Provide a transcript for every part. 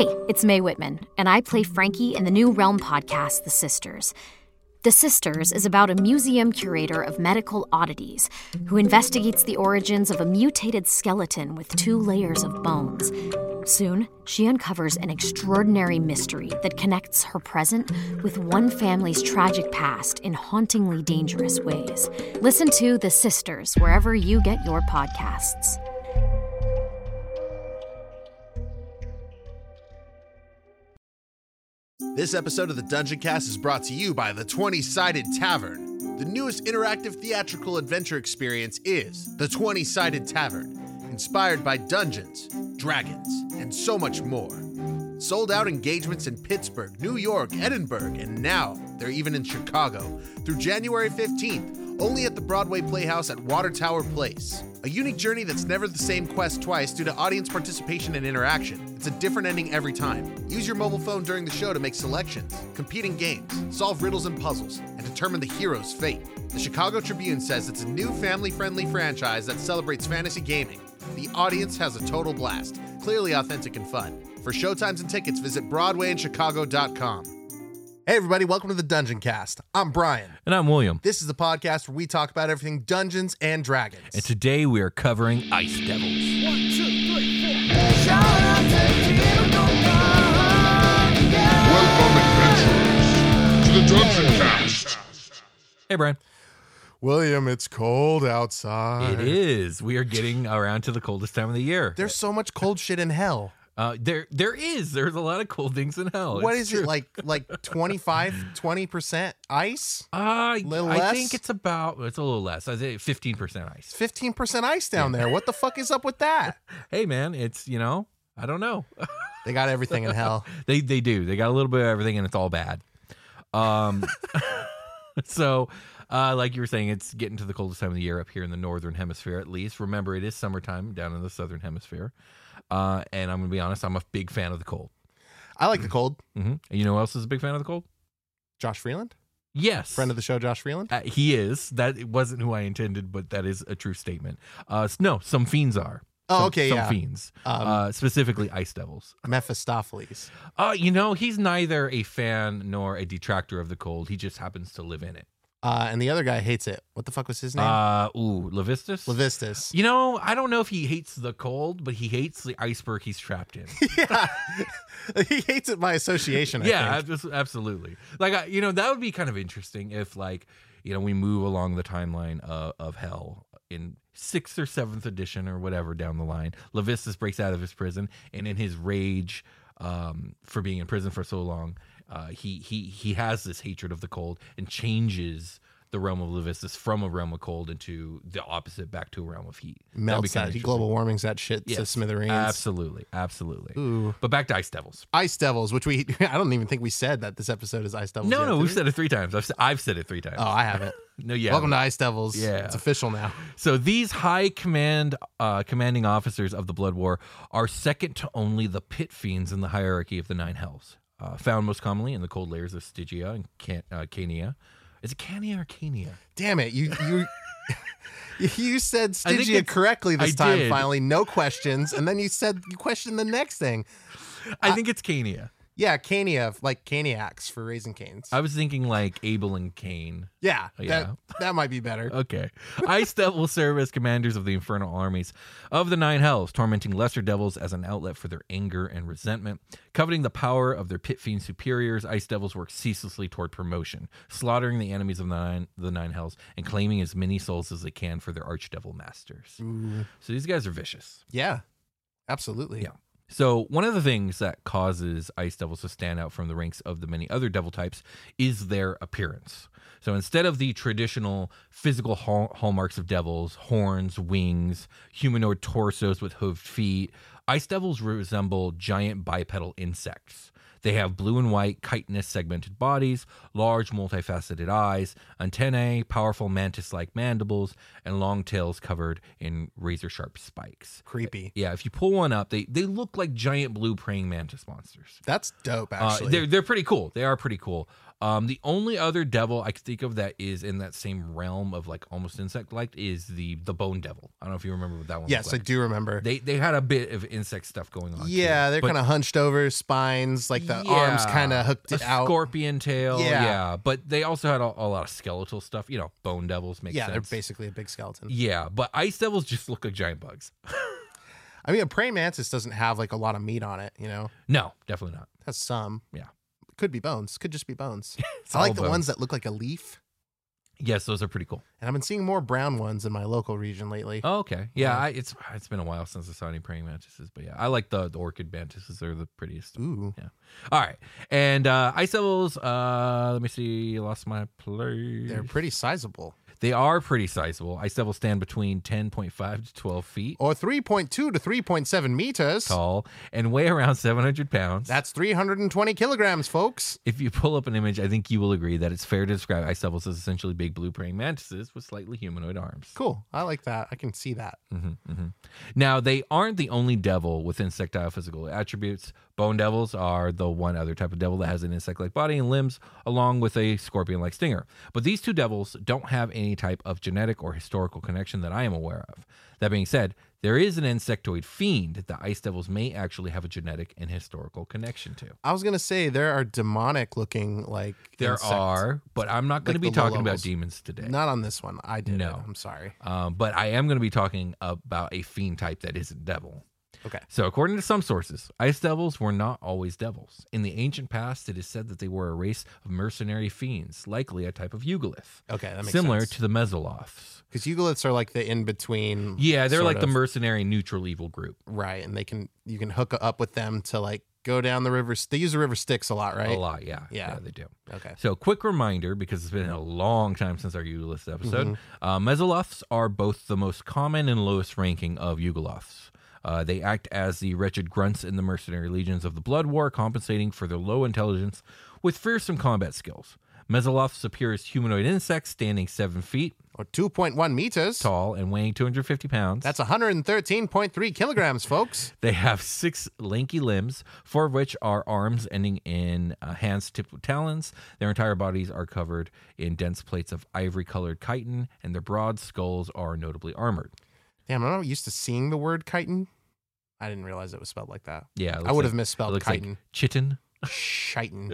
Hey, it's Mae Whitman, and I play Frankie in the new Realm podcast, The Sisters. The Sisters is about a museum curator of medical oddities who investigates the origins of a mutated skeleton with 2 layers of bones. Soon, she uncovers an extraordinary mystery that connects her present with one family's tragic past in hauntingly dangerous ways. Listen to The Sisters wherever you get your podcasts. This episode of the Dungeon Cast is brought to you by the 20-Sided Tavern. The newest interactive theatrical adventure experience is the 20-Sided Tavern, inspired by Dungeons, Dragons, and so much more. Sold out engagements in Pittsburgh, New York, Edinburgh, and now they're even in Chicago through January 15th, only at the Broadway Playhouse at Water Tower Place. A unique journey that's never the same quest twice due to audience participation and interaction. It's a different ending every time. Use your mobile phone during the show to make selections, compete in games, solve riddles and puzzles, and determine the hero's fate. The Chicago Tribune says it's a new family-friendly franchise that celebrates fantasy gaming. The audience has a total blast, clearly authentic and fun. For showtimes and tickets, visit BroadwayInChicago.com. Hey everybody, welcome to the Dungeon Cast. I'm Brian. And I'm William. This is the podcast where we talk about everything Dungeons and Dragons. And today we are covering Ice Devils. 1, 2, 3, 4. Welcome, adventurers, to the Dungeon Cast. Hey, Brian. William, it's cold outside. It is. We are getting around to the coldest time of the year. There's so much cold shit in hell. There is. There's a lot of cold things in hell. What It's is true. it, like 20% ice? Little less? I think it's a little less. I think 15% ice. 15% ice down there. What the fuck is up with that? Hey, man, it's, I don't know. They got everything in hell. They do. They got a little bit of everything, and it's all bad. So, like you were saying, it's getting to the coldest time of the year up here in the northern hemisphere, at least. Remember, it is summertime down in the southern hemisphere. And I'm going to be honest, I'm a big fan of the cold. I like the cold. Mm-hmm. And you know who else is a big fan of the cold? Josh Freeland? Yes. Friend of the show, Josh Freeland? He is. That wasn't who I intended, but that is a true statement. No, some fiends are. Oh, okay, some yeah. fiends. Specifically Ice Devils. Mephistopheles. He's neither a fan nor a detractor of the cold. He just happens to live in it. And the other guy hates it. What the fuck was his name? Levistus? Levistus. I don't know if he hates the cold, but he hates the iceberg he's trapped in. Yeah. He hates it by association, I think. Absolutely. That would be kind of interesting if, we move along the timeline of hell in 6th or 7th edition or whatever down the line. Levistus breaks out of his prison, and in his rage for being in prison for so long, he has this hatred of the cold and changes the realm of Levistus from a realm of cold into the opposite, back to a realm of heat. Melts that. Global warming's that shit to smithereens. Absolutely. Ooh. But back to Ice Devils. Ice Devils, which I don't even think we said that this episode is Ice Devils. No, we've said it 3 times. I've said it 3 times. Oh, I haven't. No, yeah. Welcome to Ice Devils. Yeah. It's official now. So these high commanding officers of the Blood War are second to only the pit fiends in the hierarchy of the 9 hells. Found most commonly in the cold layers of Stygia and Cania. Is it Cania or Cania? Damn it. You said Stygia correctly this time, did. finally. No questions. And then you questioned the next thing. I think it's Cania. Yeah, Cania, like Caniacs for Raising Canes. I was thinking like Abel and Cain. Yeah, Yeah. that might be better. Okay. Ice Devils serve as commanders of the infernal armies of the 9 hells, tormenting lesser devils as an outlet for their anger and resentment. Coveting the power of their pit fiend superiors, Ice Devils work ceaselessly toward promotion, slaughtering the enemies of the nine hells and claiming as many souls as they can for their archdevil masters. Ooh. So these guys are vicious. Yeah, absolutely. Yeah. So one of the things that causes Ice Devils to stand out from the ranks of the many other devil types is their appearance. So instead of the traditional physical hallmarks of devils, horns, wings, humanoid torsos with hooved feet, Ice Devils resemble giant bipedal insects. They have blue and white chitinous segmented bodies, large multifaceted eyes, antennae, powerful mantis-like mandibles, and long tails covered in razor-sharp spikes. Creepy. Yeah, if you pull one up, they look like giant blue praying mantis monsters. That's dope, actually. They're pretty cool. They are pretty cool. The only other devil I could think of that is in that same realm of like almost insect-like is the Bone Devil. I don't know if you remember what that one was. Yes, like. I do remember. They had a bit of insect stuff going on. Yeah, too. they're But kind of hunched over, spines, like the arms kind of hooked a out. scorpion tail. Yeah. Yeah. But they also had a lot of skeletal stuff. Bone devils make Yeah, sense. they're basically a big skeleton. Yeah, but ice devils just look like giant bugs. I mean, a praying mantis doesn't have like a lot of meat on it, No, definitely not. Has some. Yeah. Could be bones. Could just be bones. It's I like all the bones. ones that look like a leaf. Yes, those are pretty cool. And I've been seeing more brown ones in my local region lately. Oh, okay. Yeah, it's been a while since I saw any praying mantises, but yeah, I like the orchid mantises. They're the prettiest. Ooh. Yeah. All right. And ice devils, let me see. I lost my place. They're pretty sizable. They are pretty sizable. Ice devils stand between 10.5 to 12 feet Or 3.2 to 3.7 meters. tall and weigh around 700 pounds. That's 320 kilograms, folks. If you pull up an image, I think you will agree that it's fair to describe ice devils as essentially big blue praying mantises with slightly humanoid arms. Cool. I like that. I can see that. Now, they aren't the only devil with insectile physical attributes. Bone devils are the one other type of devil that has an insect-like body and limbs, along with a scorpion-like stinger. But these two devils don't have any type of genetic or historical connection that I am aware of. That being said, there is an insectoid fiend that ice devils may actually have a genetic and historical connection to. I was going to say there are demonic looking like There insect- are, but I'm not going like to be the low talking about levels. demons today. Not on this one. I did. No. I'm sorry. But I am going to be talking about a fiend type that isn't devil. Okay. So, according to some sources, ice devils were not always devils. In the ancient past, it is said that they were a race of mercenary fiends, likely a type of Eugolith, Okay. That makes similar sense. to the Mesoloths. Because Eugoliths are like the in between. Yeah, they're like the of. mercenary neutral evil group. Right, and you can hook up with them to like go down the river. They use the river Styx a lot, right? A lot, yeah. Yeah. they do. Okay. So, quick reminder, because it's been a long time since our Eugoliths episode, Mesoloths are both the most common and lowest ranking of Eugoloths. They act as the wretched grunts in the mercenary legions of the Blood War, compensating for their low intelligence with fearsome combat skills. Mesoloths appear as humanoid insects standing 7 feet Or 2.1 meters. tall and weighing 250 pounds. That's 113.3 kilograms, folks. They have 6 lanky limbs, 4 of which are arms ending in hands tipped with talons. Their entire bodies are covered in dense plates of ivory-colored chitin, and their broad skulls are notably armored. Damn, I'm not used to seeing the word chitin. I didn't realize it was spelled like that. Yeah, it I would have looks misspelled like chitin. chitin. Chitin.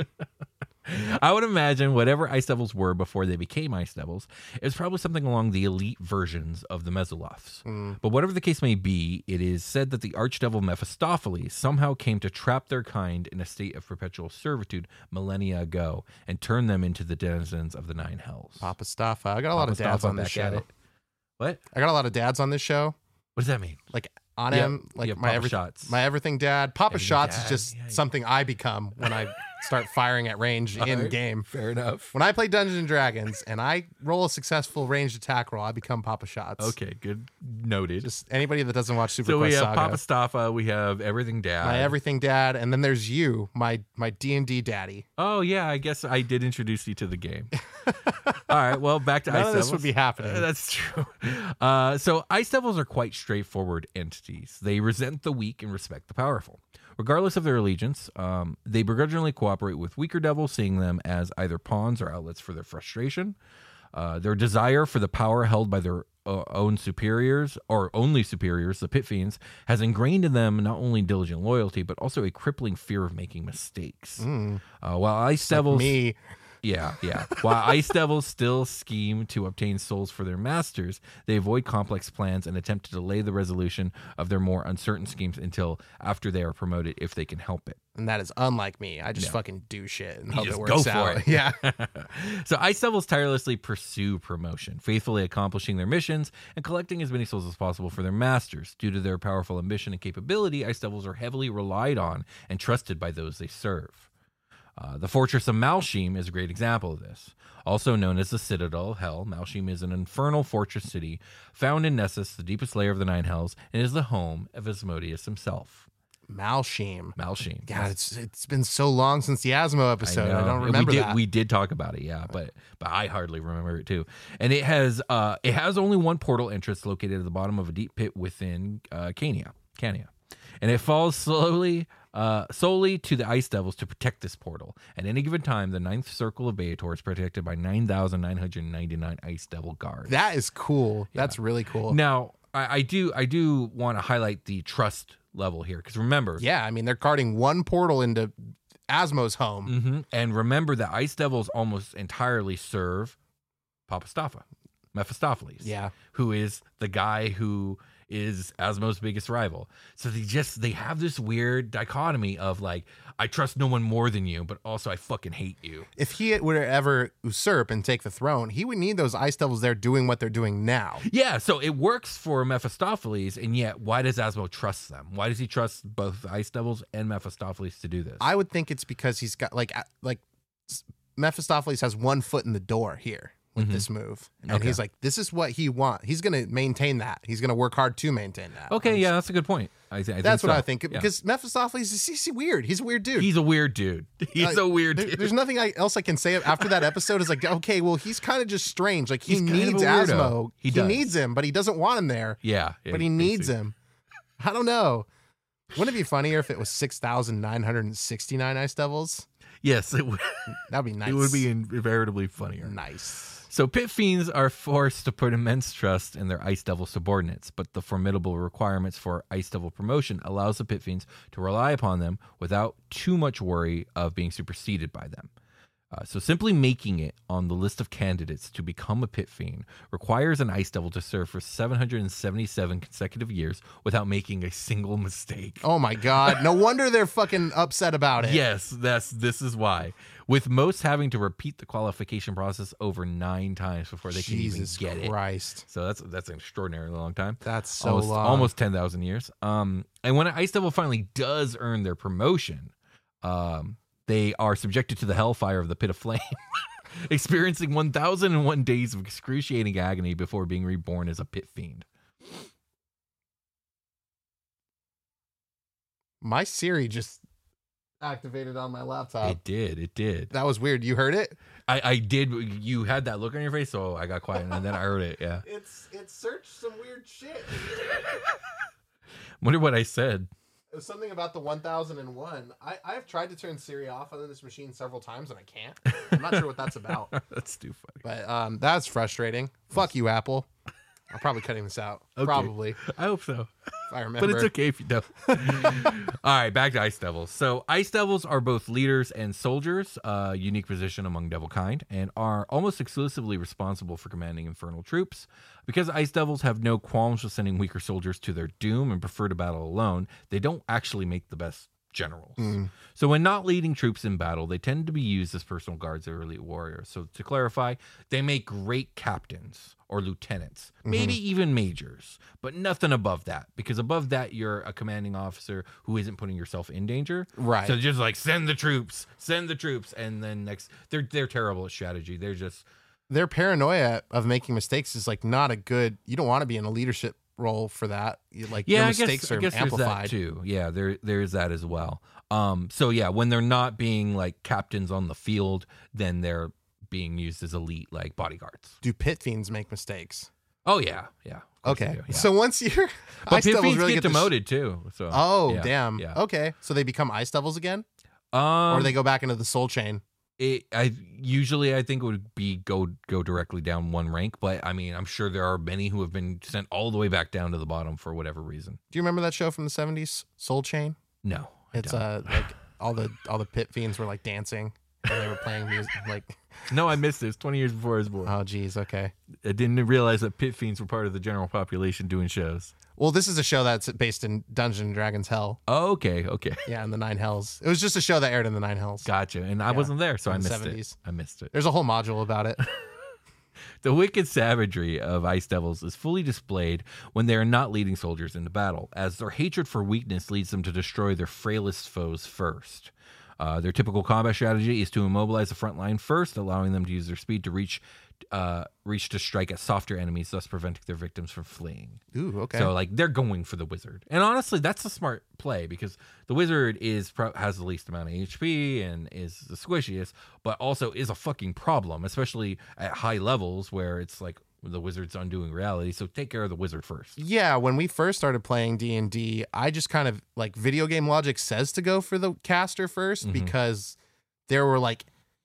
I would imagine whatever ice devils were before they became ice devils, it was probably something along the elite versions of the Mesoloths. But whatever the case may be, it is said that the archdevil Mephistopheles somehow came to trap their kind in a state of perpetual servitude millennia ago and turn them into the denizens of the nine hells. Papa Staffa. I got a lot of dads Staffa on this back at show. it. What? I got a lot of dads on this show. What does that mean? Like on Yeah, him, like yeah, my Papa Shots. my everything dad. Papa Everything Shots dad, is just yeah. something I become when I start firing at range in Alright, game. Fair enough. When I play Dungeons and Dragons and I roll a successful ranged attack roll, I become Papa Shots. Okay, good. Noted. Just anybody that doesn't watch Super So we Quest have Saga. Papa Staffa, we have Everything Dad. My everything dad, and then there's you, my D&D daddy. Oh yeah, I guess I did introduce you to the game. All right, well, back to None Ice of this Devils. would be happening. That's true. So Ice Devils are quite straightforward entities. They resent the weak and respect the powerful. Regardless of their allegiance, they begrudgingly cooperate with weaker devils, seeing them as either pawns or outlets for their frustration. Their desire for the power held by their own superiors, or only superiors, the Pit Fiends, has ingrained in them not only diligent loyalty, but also a crippling fear of making mistakes. While Ice Devils... Me. Yeah. While Ice Devils still scheme to obtain souls for their masters, they avoid complex plans and attempt to delay the resolution of their more uncertain schemes until after they are promoted, if they can help it. And that is unlike me. I just fucking do shit and hope just it go works for out. it. Yeah. So Ice Devils tirelessly pursue promotion, faithfully accomplishing their missions and collecting as many souls as possible for their masters. Due to their powerful ambition and capability, Ice Devils are heavily relied on and trusted by those they serve. The Fortress of Malshim is a great example of this. Also known as the Citadel of Hell, Malshim is an infernal fortress city found in Nessus, the deepest layer of the Nine Hells, and is the home of Asmodeus himself. Malshim. Malshim. God, it's been so long since the Asmo episode. I don't And remember that. We did talk about it, yeah, but I hardly remember it too. And it has only one portal entrance located at the bottom of a deep pit within Cania, and it falls solely to the Ice Devils to protect this portal. At any given time, the ninth circle of Beator is protected by 9,999 Ice Devil guards. That is cool. That's really cool. Now, I do want to highlight the trust level here. Because remember, Yeah, I mean, they're carting one portal into Asmo's home. and remember that ice devils almost entirely serve Mephistopheles. Yeah. Who is the guy who is Asmo's biggest rival. So they have this weird dichotomy of like, I trust no one more than you, but also I fucking hate you. If he would ever usurp and take the throne, he would need those ice devils there doing what they're doing now. Yeah, so it works for Mephistopheles, and yet why does Asmo trust them? Why does he trust both the ice devils and Mephistopheles to do this? I would think it's because he's got like Mephistopheles has one foot in the door here with this move. And Okay. he's like, this is what he wants. He's going to maintain that. He's going to work hard to maintain that. Okay, yeah, that's a good point. I think That's what so. I think. Yeah. Because Mephistopheles is he's weird. He's a weird dude. He's a weird dude. He's a weird dude. There's nothing else I can say after that episode. Is like, okay, well, he's kind of just strange. Like, he He's kind of needs a weirdo. Asmo. He does. needs him, but he doesn't want him there. Yeah. But he needs him. I don't know. Wouldn't it be funnier if it was 6,969 ice devils? Yes, it would. That'd be nice. It would be invariably funnier. nice. So pit fiends are forced to put immense trust in their ice devil subordinates, but the formidable requirements for ice devil promotion allows the pit fiends to rely upon them without too much worry of being superseded by them. So simply making it on the list of candidates to become a pit fiend requires an ice devil to serve for 777 consecutive years without making a single mistake. Oh my God. No wonder they're fucking upset about it. Yes, this is why. With most having to repeat the qualification process over 9 times before they Jesus can even get it. Christ. So that's an extraordinarily long time. That's so long. Almost 10,000 years. And when an ice devil finally does earn their promotion, they are subjected to the hellfire of the pit of flame, experiencing 1,001 days of excruciating agony before being reborn as a pit fiend. My Siri just activated on my laptop. It did. That was weird. You heard it? I did. You had that look on your face, so I got quiet, and then I heard it. Yeah. It searched some weird shit. Wonder what I said. It was something about the 1001. I've tried to turn Siri off on this machine several times and I can't. I'm not sure what that's about. That's too funny. But that's frustrating. Fuck you, Apple. I'm probably cutting this out. Okay. Probably. I hope so. If I remember. But it's okay if you don't. All right, back to Ice Devils. So Ice Devils are both leaders and soldiers, a unique position among devil kind, and are almost exclusively responsible for commanding infernal troops. Because Ice Devils have no qualms with sending weaker soldiers to their doom and prefer to battle alone, they don't actually make the best generals. So when not leading troops in battle, they tend to be used as personal guards of elite warriors. So to clarify, they make great captains or lieutenants, maybe even majors, but nothing above that, because above that you're a commanding officer who isn't putting yourself in danger. Right. So just like send the troops, and then next they're terrible at strategy. They're just Their paranoia of making mistakes is like not a good. You don't want to be in a leadership role for that. Your mistakes are amplified. There's that too. Yeah, there's that as well. So yeah, when they're not being like captains on the field, then they're being used as elite like bodyguards. Do pit fiends make mistakes? Oh yeah. Of course they Okay. do, yeah. So once you're but Ice pit Devils fiends really get get demoted too. So yeah, damn. Yeah. Okay. So they become Ice Devils again? Or they go back into the Soul Chain? I think it would be go directly down one rank, but I mean I'm sure there are many who have been sent all the way back down to the bottom for whatever reason. Do you remember that show from the 70s, Soul Chain? No, It's like all the pit fiends were like dancing and they were playing music like no, I missed this 20 years before I was born. oh geez, okay. I didn't realize that pit fiends were part of the general population doing shows. Well, this is a show that's based in Dungeons and Dragons Hell. Oh, okay. Yeah, in the Nine Hells. It was just a show that aired in the Nine Hells. Gotcha. And I wasn't there, so I in the missed 70s. it. I missed it. There's a whole module about it. The wicked savagery of Ice Devils is fully displayed when they are not leading soldiers into battle, as their hatred for weakness leads them to destroy their frailest foes first. Their typical combat strategy is to immobilize the front line first, allowing them to use their speed to reach to strike at softer enemies, thus preventing their victims from fleeing. Ooh, okay. So like they're going for the wizard, and honestly, that's a smart play because the wizard has the least amount of HP and is the squishiest, but also is a fucking problem, especially at high levels where it's like the wizard's undoing reality. So take care of the wizard first. Yeah, when we first started playing D&D, I just kind of like video game logic says to go for the caster first because there were like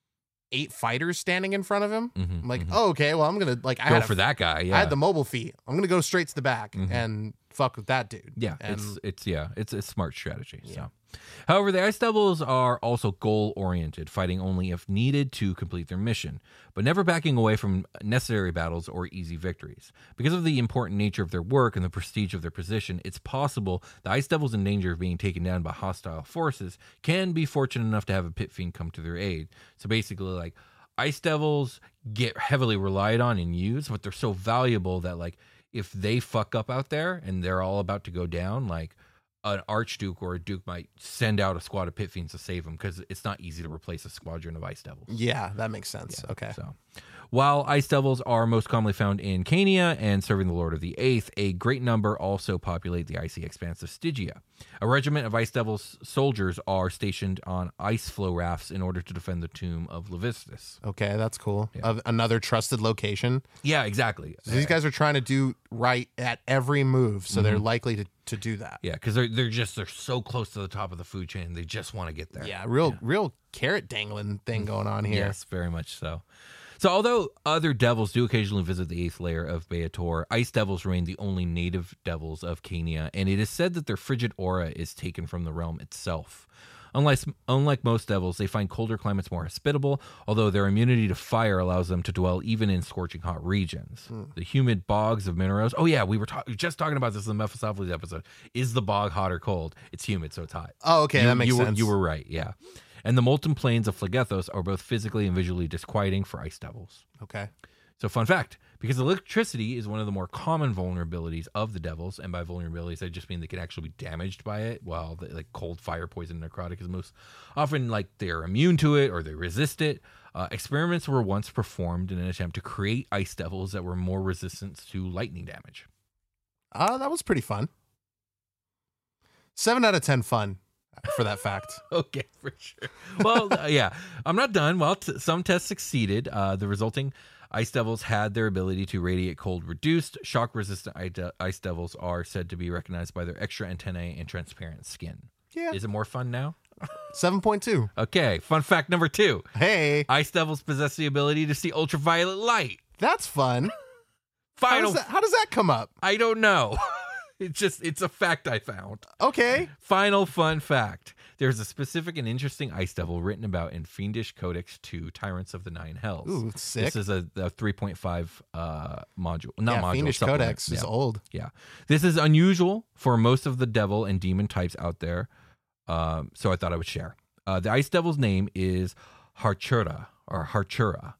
8 fighters standing in front of him. I'm like, oh, okay, well, I'm gonna like Go for that guy. Yeah, I had the mobile feat. I'm gonna go straight to the back and fuck with that dude. Yeah, And it's a smart strategy. So, however, the Ice Devils are also goal oriented, fighting only if needed to complete their mission, but never backing away from necessary battles or easy victories. Because of the important nature of their work and the prestige of their position, it's possible the Ice Devils, in danger of being taken down by hostile forces, can be fortunate enough to have a pit fiend come to their aid. So basically, like, Ice Devils get heavily relied on and used, but they're so valuable that, like, if they fuck up out there and they're all about to go down, like, an Archduke or a Duke might send out a squad of pit fiends to save them, because it's not easy to replace a squadron of Ice Devils. Yeah, that makes sense. Okay. So, while Ice Devils are most commonly found in Cania and serving the Lord of the Eighth, a great number also populate the icy expanse of Stygia. A regiment of Ice Devils soldiers are stationed on ice flow rafts in order to defend the tomb of Levistus. Okay, that's cool. Another trusted location. Yeah, exactly. So these guys are trying to do right at every move, so they're likely to do that. Yeah, because they're so close to the top of the food chain, they just want to get there. Yeah, real carrot dangling thing going on here. Yes, very much so. So although other devils do occasionally visit the 8th layer of Beator, Ice Devils remain the only native devils of Cania, and it is said that their frigid aura is taken from the realm itself. Unlike most devils, they find colder climates more hospitable, although their immunity to fire allows them to dwell even in scorching hot regions. The humid bogs of Minneros. Oh yeah, we were just talking about this in the Mephistopheles episode. Is the bog hot or cold? It's humid, so it's hot. Oh, okay, that makes sense. You were right, yeah. And the molten plains of Phlegethos are both physically and visually disquieting for Ice Devils. Okay. So fun fact, because electricity is one of the more common vulnerabilities of the devils, and by vulnerabilities I just mean they can actually be damaged by it, while like cold, fire, poison, necrotic is most often like they're immune to it or they resist it. Experiments were once performed in an attempt to create Ice Devils that were more resistant to lightning damage. That was pretty fun. 7 out of 10 fun for that fact. Okay, for sure. Well, yeah, I'm not done. While some tests succeeded, the resulting Ice Devils had their ability to radiate cold reduced. Shock-resistant Ice Devils are said to be recognized by their extra antennae and transparent skin. Yeah. Is it more fun now? 7.2. Okay, fun fact number 2. Hey. Ice Devils possess the ability to see ultraviolet light. That's fun. How does that come up? I don't know. It's a fact I found. Okay. Final fun fact. There's a specific and interesting Ice Devil written about in Fiendish Codex 2, Tyrants of the Nine Hells. Ooh, sick. This is a 3.5 module. Fiendish Codex is old. Yeah. This is unusual for most of the devil and demon types out there. So I thought I would share. The Ice Devil's name is Harchura or Harchura.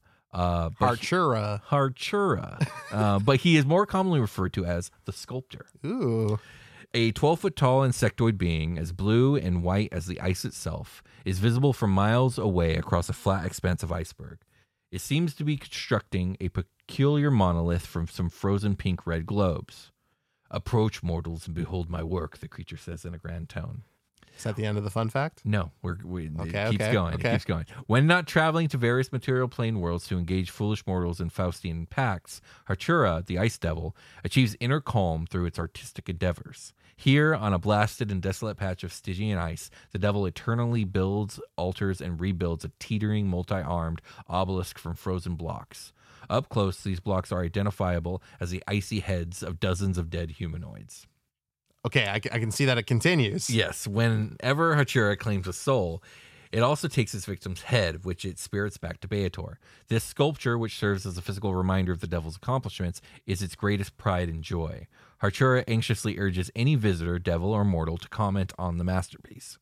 Harchura. But he is more commonly referred to as the Sculptor. Ooh. A 12-foot tall insectoid being, as blue and white as the ice itself, is visible from miles away across a flat expanse of iceberg. It seems to be constructing a peculiar monolith from some frozen pink-red globes. Approach, mortals, and behold my work, the creature says in a grand tone. Is that the end of the fun fact? No, it keeps going. It keeps going. When not traveling to various material plane worlds to engage foolish mortals in Faustian pacts, Harchura, the Ice Devil, achieves inner calm through its artistic endeavors. Here, on a blasted and desolate patch of Stygian ice, the devil eternally builds, alters, and rebuilds a teetering, multi-armed obelisk from frozen blocks. Up close, these blocks are identifiable as the icy heads of dozens of dead humanoids. Okay, I can see that it continues. Yes, whenever Harchura claims a soul, it also takes its victim's head, which it spirits back to Beator. This sculpture, which serves as a physical reminder of the devil's accomplishments, is its greatest pride and joy. Harchura anxiously urges any visitor, devil or mortal, to comment on the masterpiece.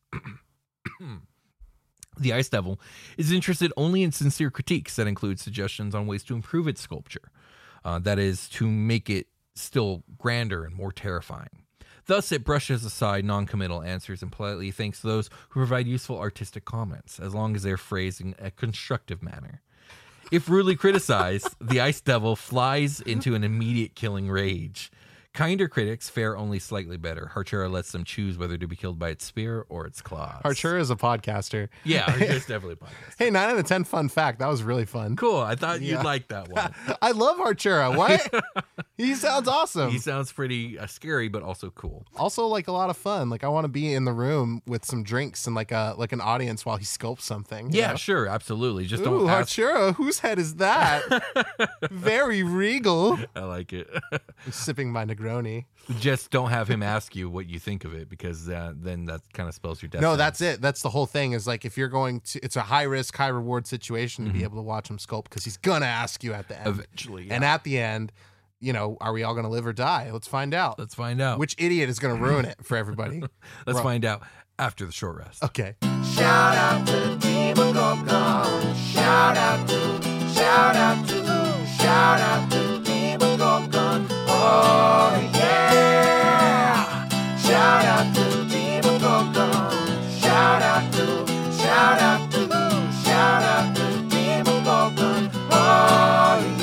The Ice Devil is interested only in sincere critiques that include suggestions on ways to improve its sculpture. That is, to make it still grander and more terrifying. Thus, it brushes aside non-committal answers and politely thanks those who provide useful artistic comments, as long as they're phrased in a constructive manner. If rudely criticized, the Ice Devil flies into an immediate killing rage. Kinder critics fare only slightly better. Harchura lets them choose whether to be killed by its spear or its claws. Harchura is a podcaster. Yeah, Harchura's definitely a podcaster. Hey, 9 out of 10 fun fact. That was really fun. Cool. I thought you'd like that one. I love Harchura. What? He sounds awesome. He sounds pretty scary, but also cool. Also, like a lot of fun. Like I want to be in the room with some drinks and like an audience while he sculpts something. Yeah, sure, absolutely. Just Ooh, don't ask. Arturo, whose head is that? Very regal. I like it. I'm sipping my Negroni. Just don't have him ask you what you think of it, because then that kind of spells your death. No, that's it. That's the whole thing. Is like if you're going to, it's a high risk, high reward situation to be able to watch him sculpt because he's gonna ask you at the end. Eventually, yeah. And at the end, are we all gonna live or die? Let's find out. Let's find out. Which idiot is gonna ruin it for everybody? Let's find out after the short rest. Okay. Shout out to Team Gorgon. Shout out to Team Gorgon. Oh yeah. Shout out to Team Gorgon. Shout out to Team Gorgon. Oh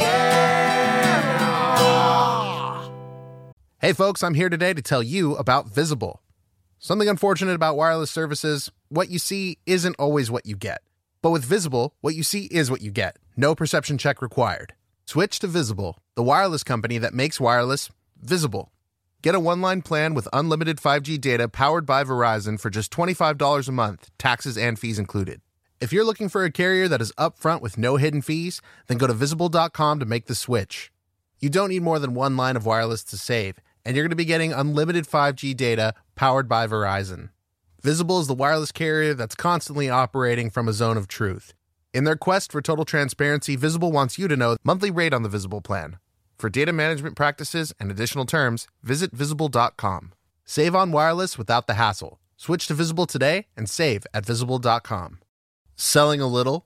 yeah. Hey folks, I'm here today to tell you about Visible. Something unfortunate about wireless services, what you see isn't always what you get. But with Visible, what you see is what you get. No perception check required. Switch to Visible, the wireless company that makes wireless visible. Get a one-line plan with unlimited 5G data powered by Verizon for just $25 a month, taxes and fees included. If you're looking for a carrier that is upfront with no hidden fees, then go to Visible.com to make the switch. You don't need more than one line of wireless to save, and you're going to be getting unlimited 5G data powered by Verizon. Visible is the wireless carrier that's constantly operating from a zone of truth. In their quest for total transparency, Visible wants you to know the monthly rate on the Visible plan. For data management practices and additional terms, visit Visible.com. Save on wireless without the hassle. Switch to Visible today and save at Visible.com. Selling a little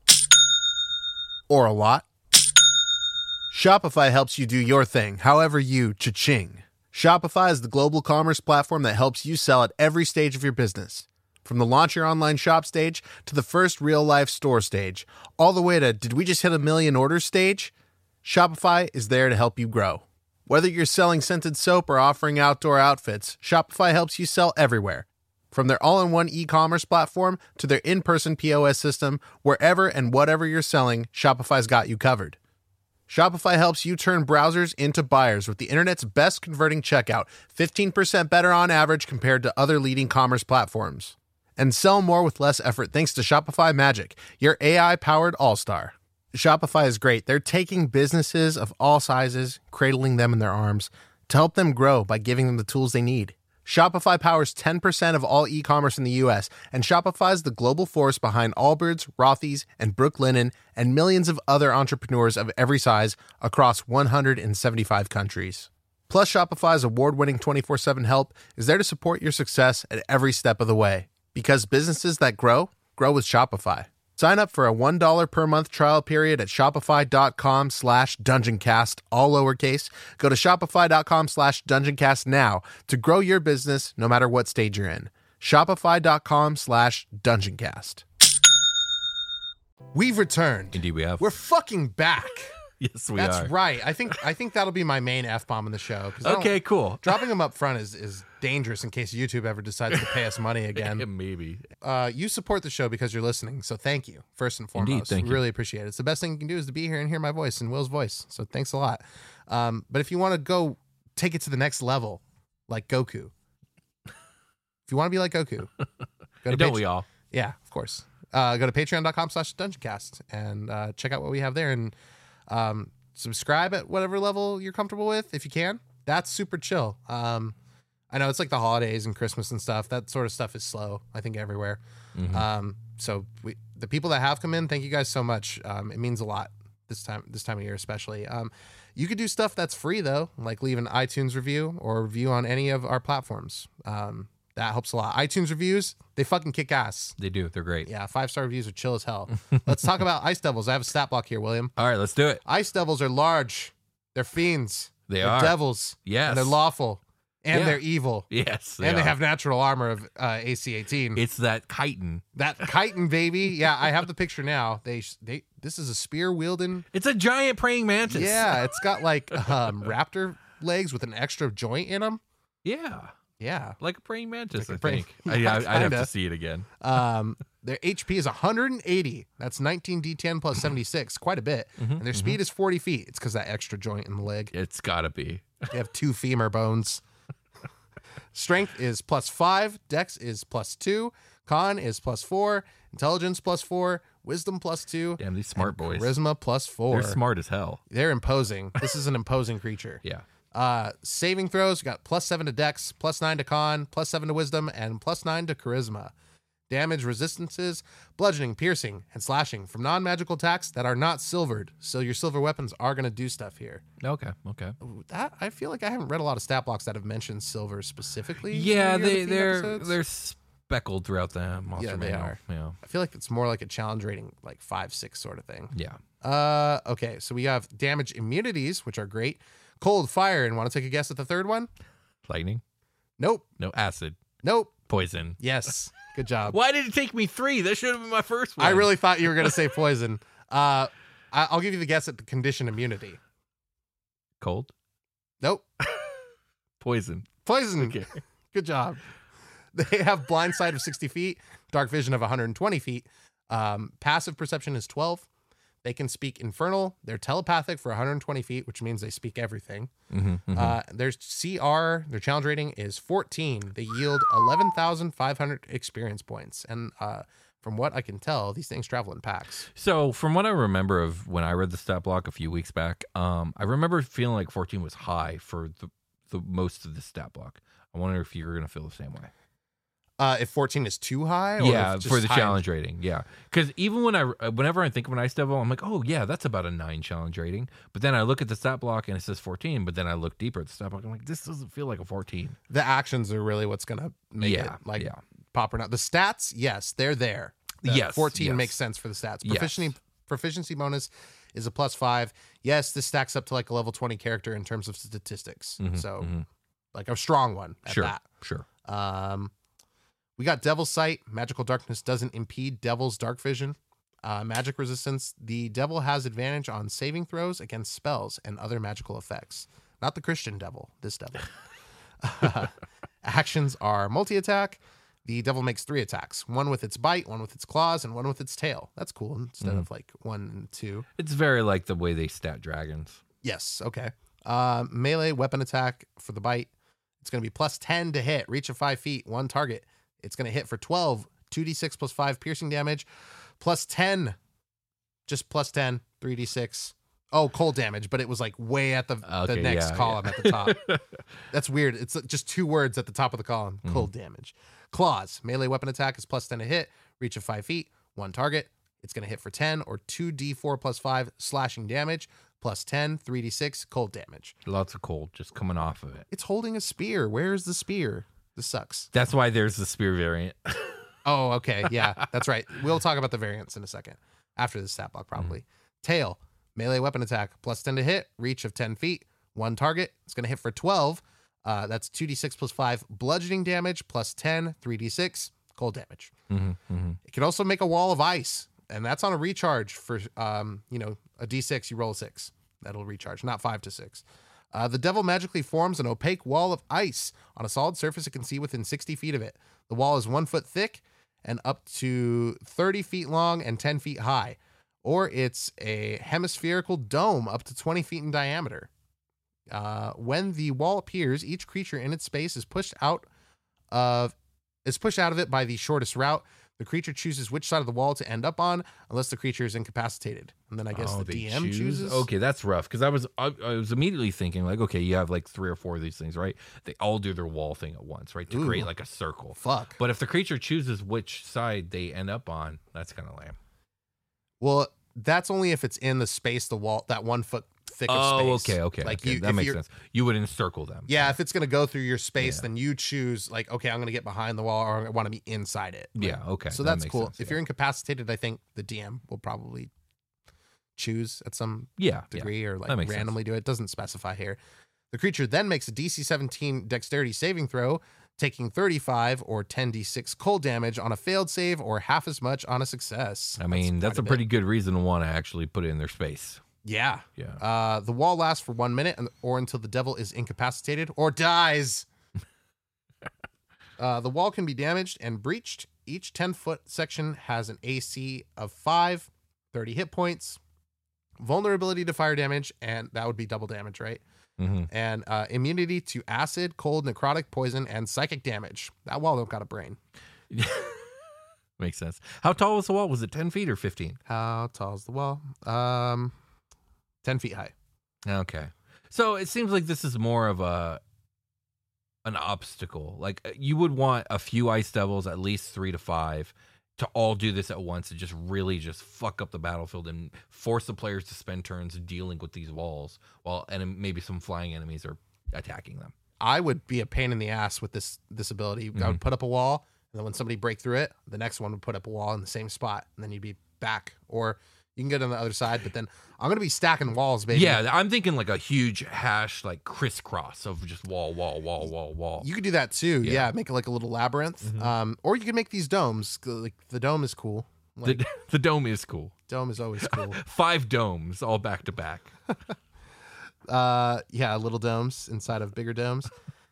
or a lot? Shopify helps you do your thing, however you cha-ching. Shopify is the global commerce platform that helps you sell at every stage of your business. From the launch your online shop stage to the first real-life store stage, all the way to did we just hit 1 million orders stage? Shopify is there to help you grow. Whether you're selling scented soap or offering outdoor outfits, Shopify helps you sell everywhere. From their all-in-one e-commerce platform to their in-person POS system, wherever and whatever you're selling, Shopify's got you covered. Shopify helps you turn browsers into buyers with the internet's best converting checkout, 15% better on average compared to other leading commerce platforms. And sell more with less effort thanks to Shopify Magic, your AI-powered all-star. Shopify is great. They're taking businesses of all sizes, cradling them in their arms, to help them grow by giving them the tools they need. Shopify powers 10% of all e-commerce in the U.S., and Shopify's the global force behind Allbirds, Rothy's, and Brooklinen, and millions of other entrepreneurs of every size across 175 countries. Plus, Shopify's award-winning 24/7 help is there to support your success at every step of the way. Because businesses that grow, grow with Shopify. Sign up for a $1 per month trial period at shopify.com/dungeoncast, all lowercase. Go to shopify.com/dungeoncast now to grow your business no matter what stage you're in. Shopify.com/dungeoncast. We've returned. Indeed, we have. We're fucking back. Yes, we That's are. right. I think that'll be my main F-bomb in the show. 'Cause Okay, cool. Dropping them up front is dangerous in case YouTube ever decides to pay us money again. Maybe. You support the show because you're listening, so thank you, first and foremost. Indeed, thank you. Really appreciate it. It's the best thing you can do is to be here and hear my voice and Will's voice, so thanks a lot. But if you want to go take it to the next level, like Goku, if you want to be like Goku, go to Don't we all? Yeah, of course. Go to patreon.com/dungeoncast and check out what we have there, and subscribe at whatever level you're comfortable with if you can. That's super chill. I know it's like the holidays and Christmas and stuff. That sort of stuff is slow, I think, everywhere. So the people that have come in, thank you guys so much. It means a lot this time of year, especially. You could do stuff that's free though, like leave an iTunes review or review on any of our platforms. That helps a lot. iTunes reviews, they fucking kick ass. They do. They're great. Yeah, 5-star reviews are chill as hell. Let's talk about Ice Devils. I have a stat block here, William. All right, let's do it. Ice Devils are large. They're fiends. They're They're devils. Yes. And they're lawful. And Yeah. they're evil. Yes. And they are. have natural armor of AC-18. It's that chitin. That chitin, baby. Yeah, I have the picture now. This is a spear wielding. It's a giant praying mantis. Yeah, it's got like raptor legs with an extra joint in them. Yeah. Yeah. Like a praying mantis, Like a I praying- think. Yeah, I'd have kinda. to see it again. Their HP is 180. That's 19d10 plus 76, quite a bit. And their speed is 40 feet. It's because that extra joint in the leg. It's gotta be. They have 2 femur bones. Strength is +5. Dex is +2. Con is +4. Intelligence +4. Wisdom +2. Damn, these smart boys. Charisma +4. They're smart as hell. They're imposing. This is an imposing creature. Yeah. Saving throws, got +7 to Dex, +9 to Con, +7 to Wisdom, and +9 to Charisma. Damage resistances, bludgeoning, piercing, and slashing from non-magical attacks that are not silvered. So your silver weapons are going to do stuff here. Okay. Ooh, that I feel like I haven't read a lot of stat blocks that have mentioned silver specifically. Yeah, in any of the theme episodes. they're speckled throughout the monster Yeah, they manual. are. Yeah. I feel like it's more like a challenge rating, like 5, 6 sort of thing. Yeah. Okay, so we have damage immunities, which are great. Cold, fire, and want to take a guess at the third one? Lightning. Nope. No acid. Nope. Poison. Yes. Good job. Why did it take me 3? That should have been my first one. I really thought you were going to say poison. I'll give you the guess at the condition immunity. Cold. Nope. Poison. Poison. Okay. Good job. They have blind sight of 60 feet, dark vision of 120 feet. Passive perception is 12. They can speak infernal. They're telepathic for 120 feet, which means they speak everything. Their CR, their challenge rating is 14. They yield 11,500 experience points. And from what I can tell, these things travel in packs. So, from what I remember of when I read the stat block a few weeks back, I remember feeling like 14 was high for the most of the stat block. I wonder if you're going to feel the same way. If 14 is too high? Or Yeah, if for just the high? challenge rating. Yeah. Because even whenever I think of an ice devil, I'm like, oh, yeah, that's about a 9 challenge rating. But then I look at the stat block and it says 14. But then I look deeper at the stat block. I'm like, this doesn't feel like a 14. The actions are really what's going to make it pop or not. The stats, yes, they're there. The Yes, 14 yes. makes sense for the stats. Yes. Proficiency bonus is a +5. Yes, this stacks up to like a level 20 character in terms of statistics. So like a strong one at Sure. that. Sure. We got Devil's Sight. Magical darkness doesn't impede Devil's dark vision. Magic resistance. The Devil has advantage on saving throws against spells and other magical effects. Not the Christian Devil, this Devil. Actions are multi-attack. The Devil makes 3 attacks. 1 with its bite, 1 with its claws, and 1 with its tail. That's cool instead of like 1 and 2. It's very like the way they stat dragons. Yes, okay. Melee weapon attack for the bite. It's going to be +10 to hit. Reach of 5 feet, 1 target. It's going to hit for 12, 2d6 plus 5 piercing damage, +10, just +10, 3d6. Oh, cold damage, but it was like way at the next column at the top. That's weird. It's just 2 words at the top of the column. Cold damage. Claws. Melee weapon attack is +10 to hit. Reach of 5 feet, 1 target. It's going to hit for 10 or 2d4 plus 5 slashing damage, +10, 3d6 cold damage. Lots of cold just coming off of it. It's holding a spear. Where is the spear? This sucks. That's why there's the spear variant. Oh, okay. Yeah, that's right. We'll talk about the variants in a second. After this stat block, probably. Tail. Melee weapon attack. +10 to hit. Reach of 10 feet. 1 target. It's going to hit for 12. That's 2d6 plus 5 bludgeoning damage. +10, 3d6 cold damage. It can also make a wall of ice. And that's on a recharge for, a d6. You roll a 6. That'll recharge. Not 5 to 6. The Devil magically forms an opaque wall of ice on a solid surface it can see within 60 feet of it. The wall is 1 foot thick and up to 30 feet long and 10 feet high. Or it's a hemispherical dome up to 20 feet in diameter. When the wall appears, each creature in its space is pushed out of it by the shortest route. The creature chooses which side of the wall to end up on, unless the creature is incapacitated. And then I guess the DM chooses. Okay, that's rough because I was immediately thinking like, okay, you have like 3 or 4 of these things, right? They all do their wall thing at once, right? To create like a circle. Fuck. But if the creature chooses which side they end up on, that's kind of lame. Well, that's only if it's in the space, the wall, that 1 foot thick of space. Okay. Like okay. That makes sense. You would encircle them. Yeah, if it's going to go through your space, then you choose like, okay, I'm going to get behind the wall or I want to be inside it. Like, Yeah, okay. So that that's makes cool. sense, If you're incapacitated, I think the DM will probably choose at some degree or like That makes randomly do it. It doesn't specify here. The creature then makes a DC 17 dexterity saving throw, taking 35 or 10d6 cold damage on a failed save or half as much on a success. I mean, that's a pretty good reason to want to actually put it in their space. Yeah. Yeah. The wall lasts for 1 minute or until the devil is incapacitated or dies. The wall can be damaged and breached each 10-foot section has an AC of 5, 30 hit points, vulnerability to fire damage, and that would be double damage, right? Mm-hmm. And immunity to acid, cold, necrotic, poison, and psychic damage. That wall don't got a brain. Makes sense. How tall was the wall? Was it 10 feet or 15? How tall is the wall? 10 feet high. Okay. So it seems like this is more of an obstacle. Like you would want a few ice devils, at least 3 to 5, to all do this at once and just really just fuck up the battlefield and force the players to spend turns dealing with these walls while maybe some flying enemies are attacking them. I would be a pain in the ass with this ability. I would put up a wall, and then when somebody break through it, the next one would put up a wall in the same spot, and then you'd be back. Or you can get on the other side, but then I'm going to be stacking walls, baby. Yeah, I'm thinking like a huge hash, like crisscross of just wall. You could do that too. Yeah. Yeah, make it like a little labyrinth. Or you could make these domes. Like the dome is cool. Like, The dome is cool. dome is always cool. 5 domes all back to back. Yeah, little domes inside of bigger domes.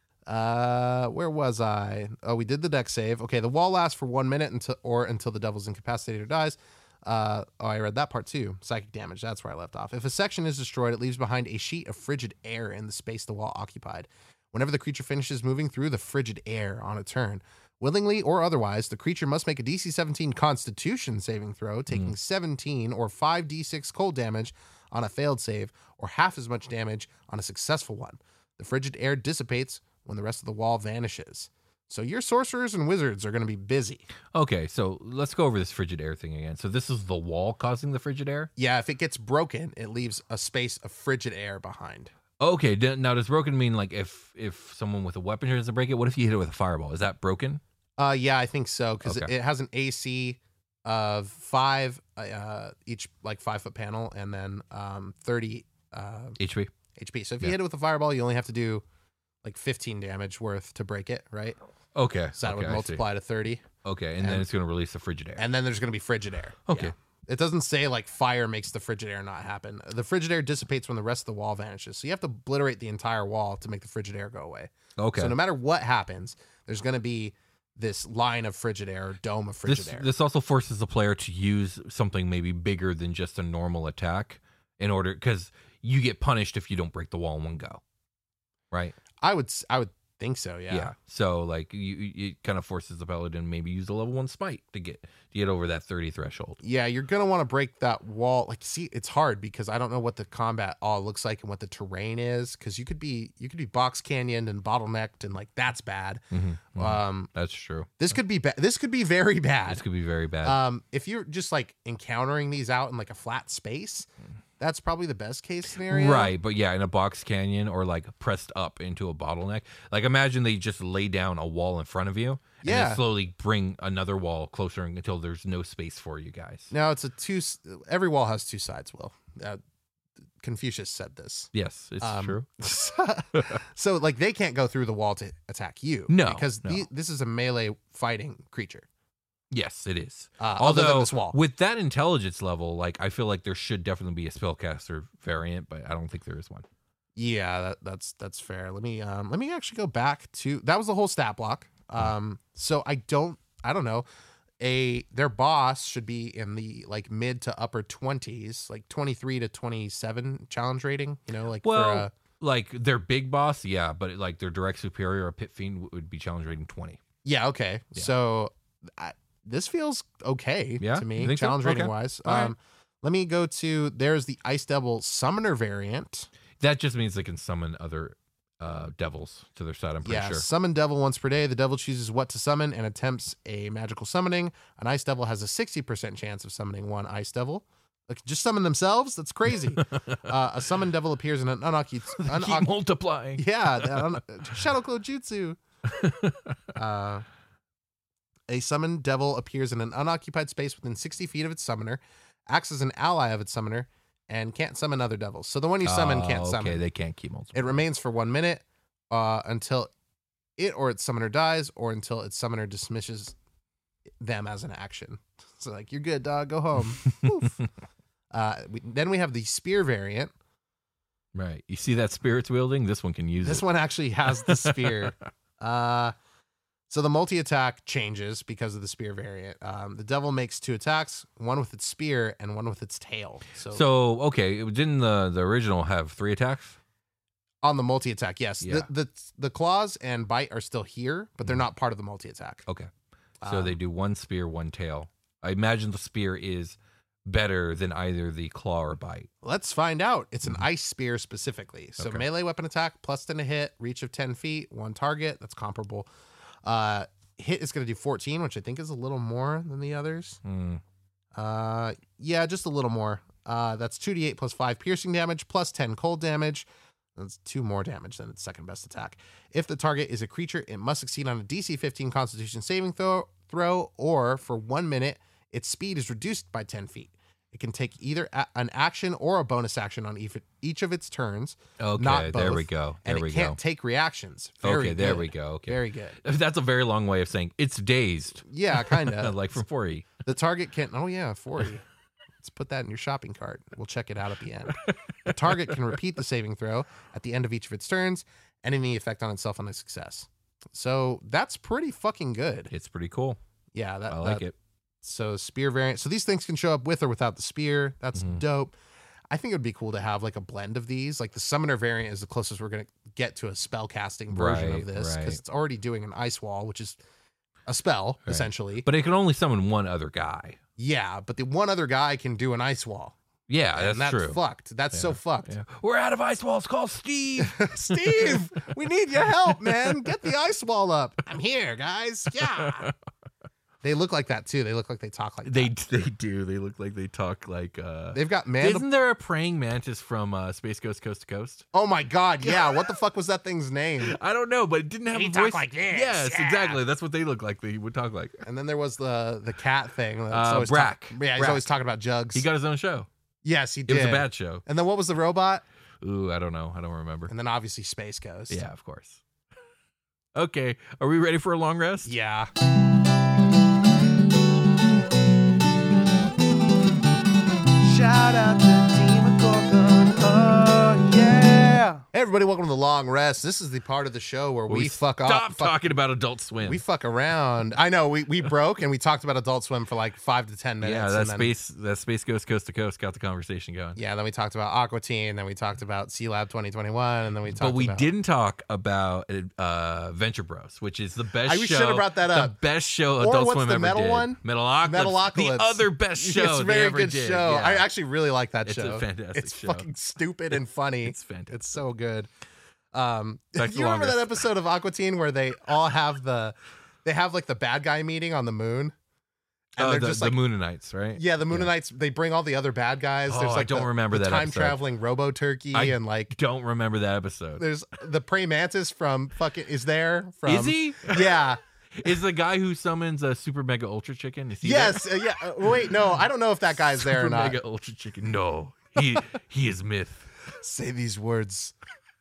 Where was I? Oh, we did the deck save. Okay, the wall lasts for 1 minute until the devil's incapacitated or dies. I read that part too. Psychic damage. That's where I left off. If a section is destroyed, it leaves behind a sheet of frigid air in the space the wall occupied. Whenever the creature finishes moving through the frigid air on a turn, willingly or otherwise, the creature must make a DC 17 Constitution saving throw, taking 17 or 5d6 cold damage on a failed save, or half as much damage on a successful one. The frigid air dissipates when the rest of the wall vanishes. So your sorcerers and wizards are going to be busy. Okay, so let's go over this frigid air thing again. So this is the wall causing the frigid air? Yeah, if it gets broken, it leaves a space of frigid air behind. Okay, now does broken mean like if someone with a weapon tries to break it? What if you hit it with a fireball? Is that broken? Yeah, I think so, because Okay. it has an AC of 5, each like 5-foot panel, and then 30 HP? HP. So if you Yeah. hit it with a fireball, you only have to do like 15 damage worth to break it, right? Okay. So that okay, would I see. multiply to 30. Okay, and then And- it's going to release the frigid air. And then there's going to be frigid air. Okay. Yeah. It doesn't say like fire makes the frigid air not happen. The frigid air dissipates when the rest of the wall vanishes. So you have to obliterate the entire wall to make the frigid air go away. Okay. So no matter what happens, there's going to be this line of frigid air, or dome of frigid air. This also forces the player to use something maybe bigger than just a normal attack in order, because you get punished if you don't break the wall in one go, right? I would think so. Yeah. So like it kind of forces the paladin maybe use a level 1 smite to get over that 30 threshold. Yeah, you're gonna want to break that wall. Like, see, it's hard because I don't know what the combat all looks like and what the terrain is. Because you could be box canyoned and bottlenecked, and like that's bad. That's true. This could be bad. This could be very bad. This could be very bad. If you're just like encountering these out in like a flat space, that's probably the best case scenario. Right, but yeah, in a box canyon or like pressed up into a bottleneck. Like imagine they just lay down a wall in front of you and Yeah. then slowly bring another wall closer until there's no space for you guys. Now it's every wall has 2 sides, Will. Confucius said this. Yes, it's true. So like they can't go through the wall to attack you. No, because no. this is a melee fighting creature. Yes, it is. Other than this wall. With that intelligence level, like I feel like there should definitely be a spellcaster variant, but I don't think there is one. Yeah, that's fair. Let me actually go back to that was the whole stat block. So I don't know. Their boss should be in the like mid to upper 20s, like 23 to 27 challenge rating. You know, like Well, like their big boss, yeah, but like their direct superior, a pit fiend, would be challenge rating 20. yeah, okay. Yeah. So this feels okay Yeah? to me, You think so? challenge rating Okay. wise. All right. Let me go to there's the Ice Devil Summoner variant. That just means they can summon other devils to their side, I'm pretty sure. Summon devil once per day. The devil chooses what to summon and attempts a magical summoning. An ice devil has a 60% chance of summoning one ice devil. Like, just summon themselves? That's crazy. A summoned devil appears in an unoccupied... Keep multiplying. Yeah, Shadow Clone Jutsu. A summoned devil appears in an unoccupied space within 60 feet of its summoner, acts as an ally of its summoner, and can't summon other devils. So the one you summon can't summon. Okay, they can't keep multiple. It remains for 1 minute until it or its summoner dies, or until its summoner dismisses them as an action. So like, you're good, dog. Go home. Poof. Then we have the spear variant. Right. You see that spirits wielding? This one can use This it. one actually has the spear. So the multi-attack changes because of the spear variant. The devil makes 2 attacks, one with its spear and one with its tail. So okay, didn't the original have 3 attacks? On the multi-attack, yes. Yeah. The claws and bite are still here, but they're not part of the multi-attack. Okay. So they do 1 spear, 1 tail. I imagine the spear is better than either the claw or bite. Let's find out. It's an ice spear specifically. So Okay. melee weapon attack, +10 to hit, reach of 10 feet, 1 target. That's comparable. Hit is going to do 14, which I think is a little more than the others. Yeah, just a little more. That's 2d8 plus 5 piercing damage, plus 10 cold damage. That's 2 more damage than its second best attack. If the target is a creature, it must succeed on a DC 15 Constitution saving throw, or for 1 minute, its speed is reduced by 10 feet. It can take either an action or a bonus action on each of its turns. Okay, not both, there we go. And it can't take reactions. Very there good. we go. Okay. Very good. That's a very long way of saying it's dazed. Yeah, kind of. Like from 4E. The target can, 40. Let's put that in your shopping cart. We'll check it out at the end. The target can repeat the saving throw at the end of each of its turns, ending the effect on itself on a success. So that's pretty fucking good. It's pretty cool. Yeah, I like it. So spear variant. So these things can show up with or without the spear. That's dope. I think it would be cool to have like a blend of these. Like the summoner variant is the closest we're going to get to a spell casting version of this, because it's already doing an ice wall, which is a spell essentially. But it can only summon one other guy. Yeah, but the one other guy can do an ice wall. Yeah, And that's true. Fucked. That's so fucked. Yeah. We're out of ice walls. Call Steve. Steve, we need your help, man. Get the ice wall up. I'm here, guys. Yeah. They look like that too. They look like they talk like They that. do. They look like they talk like. They've got Isn't there a praying mantis from Space Ghost Coast to Coast? Oh my god, yeah. What the fuck was that thing's name? I don't know, but it didn't have He a talk voice. like this, Yes, yeah. exactly. That's what they look like. They would talk like. And then there was the cat thing. That's always Brack. he's Brack. always talking about jugs. He got his own show. Yes, he It did. was a bad show. And then what was the robot? Ooh, I don't know. I don't remember. And then obviously Space Ghost. Yeah, of course. Okay, are we ready for a long rest? Yeah. Shout out to Demogorgon. Oh, yeah. Hey everybody, welcome to the long rest. This is the part of the show where we fuck Stop off. talking about Adult Swim. We fuck around. I know we broke and we talked about Adult Swim for like 5 to 10 minutes. yeah, and then, that Space Ghost Coast to Coast got the conversation going. Yeah, then we talked about Aqua Teen, then we talked about C Lab 2021, and then we talked But we about didn't talk about Venture Bros, which is the best I show. should have brought that The up. best show Or Adult what's Swim the ever metal did. one? Metalocalypse. Metalocalypse. The other best show It's a they very ever good did. show. Yeah. I actually really like that It's show. a fantastic It's show. fucking stupid and funny. It's fantastic. It's so good. Back to You remember longest. that episode of Aqua Teen where they all have like the bad guy meeting on the moon? And they're just the like Moonanites, right? yeah, the Moonanites. They bring all the other bad guys. Oh, There's I like don't remember the that time episode. traveling Robo Turkey I and like Don't remember that episode. there's the praying mantis from fucking is there from Is he? Yeah. Is the guy who summons a super mega ultra chicken? Is he Yes. Yeah. Wait. No. I don't know if that guy's there or Super not. mega ultra chicken. No, he is myth. Say these words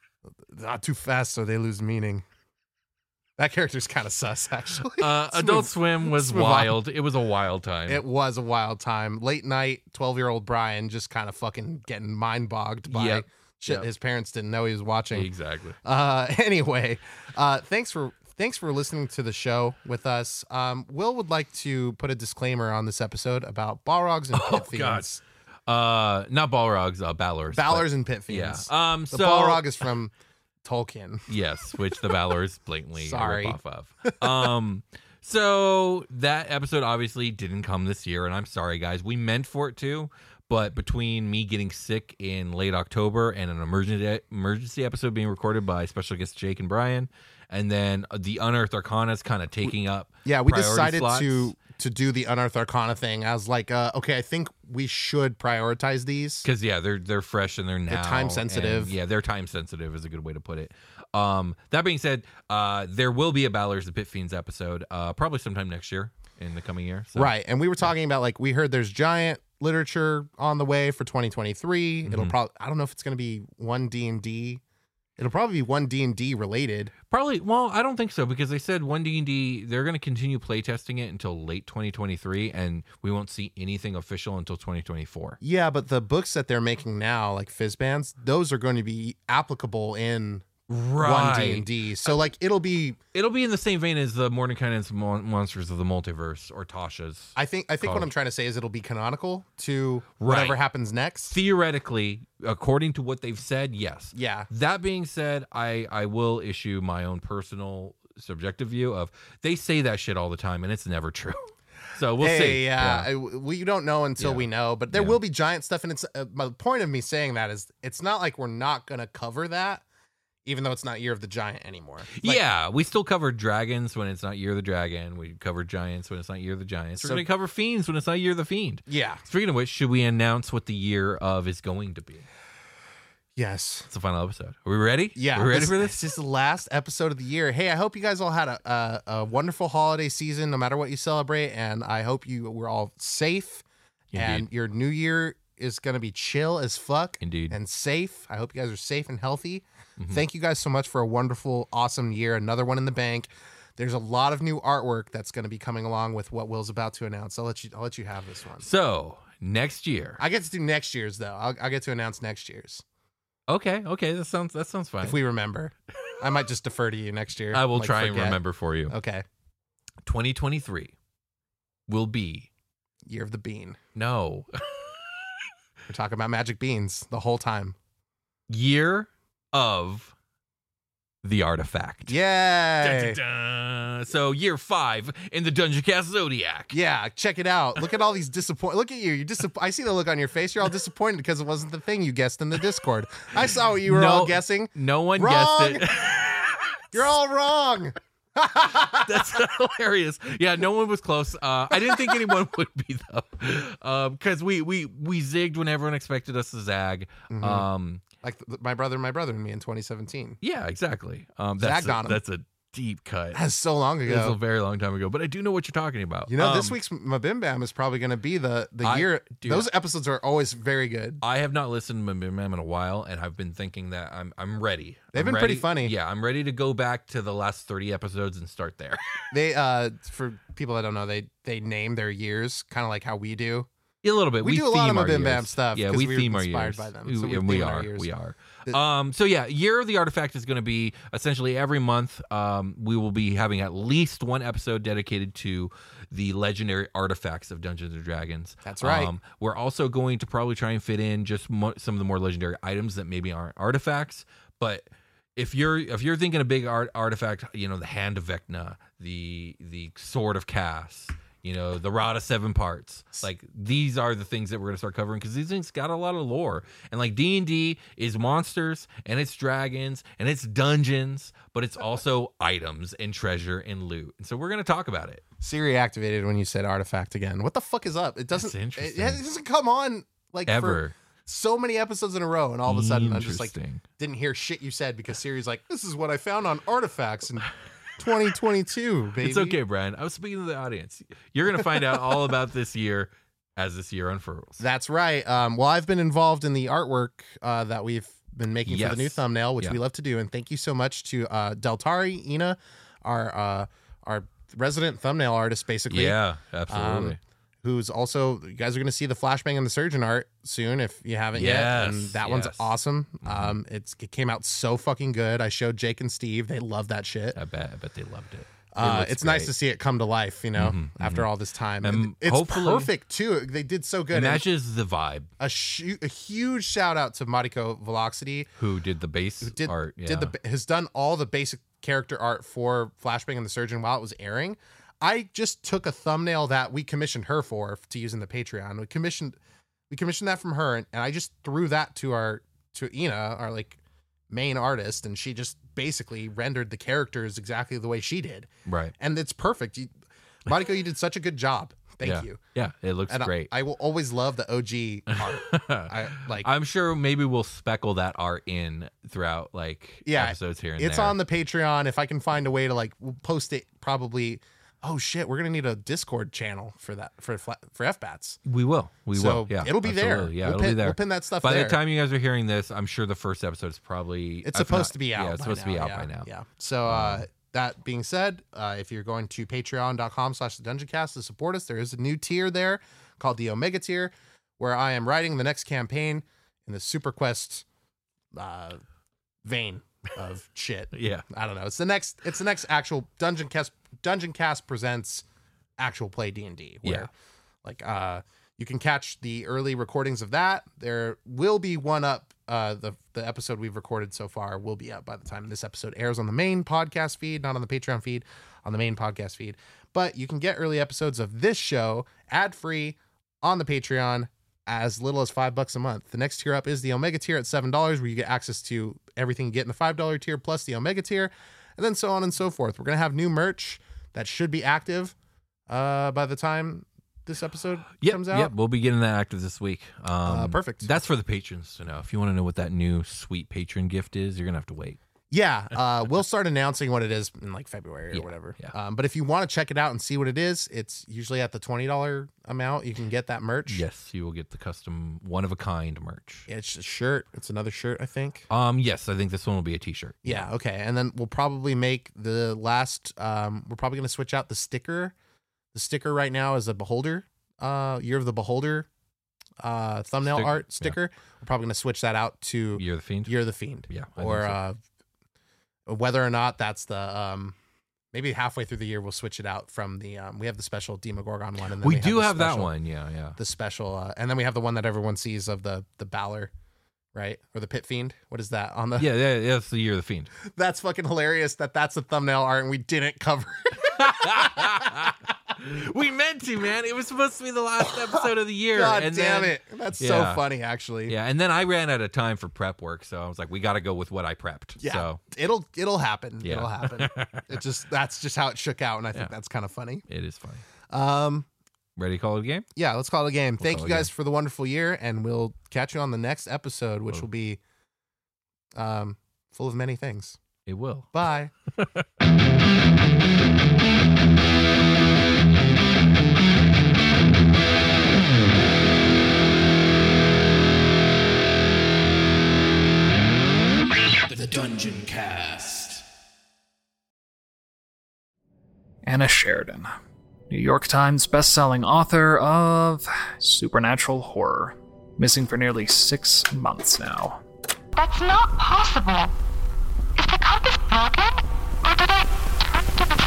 not too fast so they lose meaning. That character's kind of sus, actually. Adult Swim was let's move on. wild. It was a wild time. It was a wild time. Late night, 12-year-old Brian just kind of fucking getting mind bogged by Yep. shit Yep. his parents didn't know he was watching. Exactly. Anyway, thanks for listening to the show with us. Will would like to put a disclaimer on this episode about Balrogs and Pit Fiends. Not Balrogs, Balors. Balors and Pit but- Yeah. Fiends. The The Balrog is from Tolkien. Yes, which the Valors blatantly Sorry. rip off of. So that episode obviously didn't come this year, and I'm sorry, guys. We meant for it to, but between me getting sick in late October and an emergency episode being recorded by special guests Jake and Brian, and then the Unearthed Arcanas kind of taking up. Yeah, we priority decided slots. to do the Unearthed Arcana thing. I was like, okay, I think we should prioritize these. Because they're fresh and they're now time sensitive. and, yeah, they're time sensitive is a good way to put it. That being said, there will be a Balors and Pit Fiends episode probably sometime next year in the coming year. So. Right. And we were talking about like we heard there's giant literature on the way for 2023. It'll probably I don't know if it's going to be one D&D. It'll probably be one D&D related. Probably. Well, I don't think so because they said one D&D. They're going to continue playtesting it until late 2023, and we won't see anything official until 2024. Yeah, but the books that they're making now, like Fizzbands, those are going to be applicable in one D&D. So like it'll be in the same vein as the Mordenkainen's Monsters of the Multiverse or Tasha's. I think what I'm trying to say is it'll be canonical to Right. whatever happens next. Theoretically, according to what they've said, yes. Yeah. That being said, I will issue my own personal subjective view of they say that shit all the time and it's never true. So we'll see. Yeah, we don't know until Yeah. we know, but there Yeah. will be giant stuff, and it's my point of me saying that is it's not like we're not gonna cover that, even though it's not Year of the Giant anymore. Like, Yeah, we still cover dragons when it's not Year of the Dragon. We cover giants when it's not Year of the Giants. We're So- going to cover fiends when it's not Year of the Fiend. yeah, Speaking of which, should we announce what the year of is going to be? yes, It's the final episode. Are we ready? yeah. We're ready for It's this? just the last episode of the year. Hey, I hope you guys all had a wonderful holiday season, no matter what you celebrate, and I hope you were all safe. And Indeed. your new year is gonna be chill as fuck. Indeed. And safe. I hope you guys are safe and healthy. Mm-hmm. Thank you guys so much for a wonderful, awesome year. Another one in the bank. There's a lot of new artwork that's going to be coming along with what Will's about to announce. I'll let you have this one. So, next year. I get to do next year's though. I'll get to announce next year's Okay, that sounds fine. if we remember. I might just defer to you next year. I will Like, try and forget. remember for you. Okay, 2023 will be Year of the Bean. no We're talking about magic beans the whole time. year of the artifact. Yay! Dun-dun-dun. So year 5 in the Dungeon Cast Zodiac. Yeah, check it out. Look at all these disappoint. Look at you. I see the look on your face. You're all disappointed because it wasn't the thing you guessed in the Discord. I saw what you were all guessing. No one Wrong. guessed it. You're all wrong. That's hilarious. Yeah, no one was close. I didn't think anyone would be though, because we zigged when everyone expected us to zag. Like my brother and me in 2017. Yeah, exactly. Zagged on 'em. That's a deep cut. That's so long It's a ago. very long time ago, but I do know what you're talking about. You know, this week's Mabim Bam is probably going to be the year. dude, Those episodes are always very good. I have not listened to Mim in a while, and I've been thinking that I'm ready. They've I'm been pretty ready- funny. Yeah, I'm ready to go back to the last 30 episodes and start there. They for people that don't know, they name their years kind of like how we do. A little bit. We do a lot of theme our Mabim Bam years. stuff Yeah, 'cause we we were theme our inspired years. by them, so we And we theme our are. years. We are. So yeah, Year of the Artifact is going to be essentially every month. We will be having at least one episode dedicated to the legendary artifacts of Dungeons and Dragons. That's right. We're also going to probably try and fit in just some of the more legendary items that maybe aren't artifacts, but if you're thinking a big artifact, the Hand of Vecna, the Sword of Cass, the Rod of 7 Parts, like these are the things that we're going to start covering because these things got a lot of lore. And like D&D is monsters and it's dragons and it's dungeons, but it's also items and treasure and loot. And so we're going to talk about it. Siri activated when you said artifact again. What the fuck is up? It doesn't. That's interesting. It doesn't come on like Ever. for so many episodes in a row, and all of a sudden I'm just like Interesting. didn't hear shit you said because Siri's like, this is what I found on artifacts in 2022, baby. It's okay, Brian. I was speaking to the audience. You're going to find out all about this year as this year unfurls. That's right. Well, I've been involved in the artwork that we've been making for the new Yes. thumbnail, which Yeah. we love to do. And thank you so much to Deltari Ina, our resident thumbnail artist, basically. Yeah, absolutely. Who's also, you guys are going to see the Flashbang and the Surgeon art soon if you haven't yet. Yes, And that one's yes. awesome. It came out so fucking good. I showed Jake and Steve. They love that shit. I bet they loved it. It's nice to see it come to life, after all this time. And It's hopefully- perfect too. They did so good. It And matches the vibe. a huge shout out to Mariko Velocity, Who did the base did art? Yeah. has done all the basic character art for Flashbang and the Surgeon while it was airing. I just took a thumbnail that we commissioned her for to use in the Patreon. We commissioned that from her, and I just threw that to Ina, our like main artist, and she just basically rendered the characters exactly the way she did. Right. And it's perfect. Mariko, you did such a good job. Thank yeah. you. Yeah, it looks And great. I will always love the OG art. I'm sure maybe we'll speckle that art in throughout episodes here and it's there. on the Patreon. If I can find a way to we'll post it probably. Oh shit, we're gonna need a Discord channel for that for FBATS. We will. So will. Yeah, it'll be there. absolutely. Yeah, We'll it'll be there. We'll pin that stuff By there. the time you guys are hearing this, I'm sure the first episode is probably It's if supposed not- to be out. Yeah, it's by supposed to be now. out Yeah, by now. Yeah. So that being said, if you're going to patreon.com/thedungeoncast to support us, there is a new tier there called the Omega tier, where I am writing the next campaign in the Super Quest vein. of shit. Yeah. I don't know. It's the next actual Dungeon Cast presents actual play D&D. Yeah. Like you can catch the early recordings of that. There will be one up. The episode we've recorded so far will be up by the time this episode airs on the main podcast feed, not on the Patreon feed, on the main podcast feed. But you can get early episodes of this show ad-free on the Patreon as little as $5 a month. The next tier up is the Omega tier at $7, where you get access to everything you get in the $5 tier plus the Omega tier, and then so on and so forth. We're going to have new merch that should be active by the time this episode comes out. Yep, we'll be getting that active this week. Perfect. That's for the patrons to know. If you want to know what that new sweet patron gift is, you're going to have to wait. Yeah, we'll start announcing what it is in like February or Yeah, whatever. yeah. But if you want to check it out and see what it is, it's usually at the $20 amount. You can get that merch. Yes, you will get the custom one-of-a-kind merch. It's a shirt. It's another shirt, I think. Yes, I think this one will be a t-shirt. Yeah, okay. And then we'll probably make the last, we're probably going to switch out the sticker. The sticker right now is a Beholder, Year of the Beholder thumbnail art sticker. Yeah. We're probably going to switch that out to Year of the Fiend. Year of the Fiend. Yeah. Or whether or not that's the, maybe halfway through the year we'll switch it out from the, we have the special Demogorgon one. And then we do have special, that one. Yeah, yeah. The special, and then we have the one that everyone sees of the Balor. Right? Or the Pit Fiend. What is that on the? Yeah, it's the Year of the Fiend. That's fucking hilarious that's the thumbnail art and we didn't cover We meant to, man. It was supposed to be the last episode of the year. God and damn then, it. That's so funny, actually. Yeah, and then I ran out of time for prep work, so I was like, we got to go with what I prepped. Yeah, so it'll happen. Yeah. It'll happen. That's just how it shook out, and I think that's kind of funny. It is funny. Ready to call it a game? Yeah, let's call it a game. Thank you guys game. for the wonderful year, and we'll catch you on the next episode, which will be full of many things. It will. Bye. The Dungeon Cast. Anna Sheridan, New York Times bestselling author of supernatural horror, missing for nearly 6 months now. That's not possible. Is the compass broken? Or did I turn to the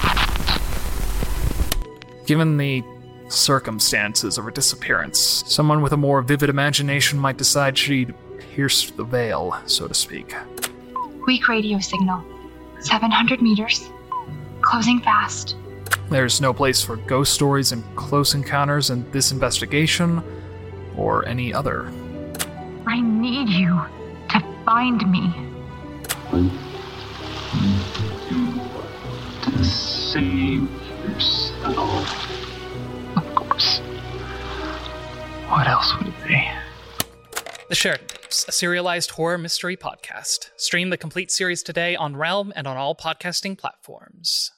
side? Given the circumstances of her disappearance, someone with a more vivid imagination might decide she'd pierced the veil, so to speak. Weak radio signal. 700 meters. Closing fast. There's no place for ghost stories and close encounters in this investigation, or any other. I need you to find me. To save yourself. Of course. What else would it be? The Sheridan Tapes, a serialized horror mystery podcast. Stream the complete series today on Realm and on all podcasting platforms.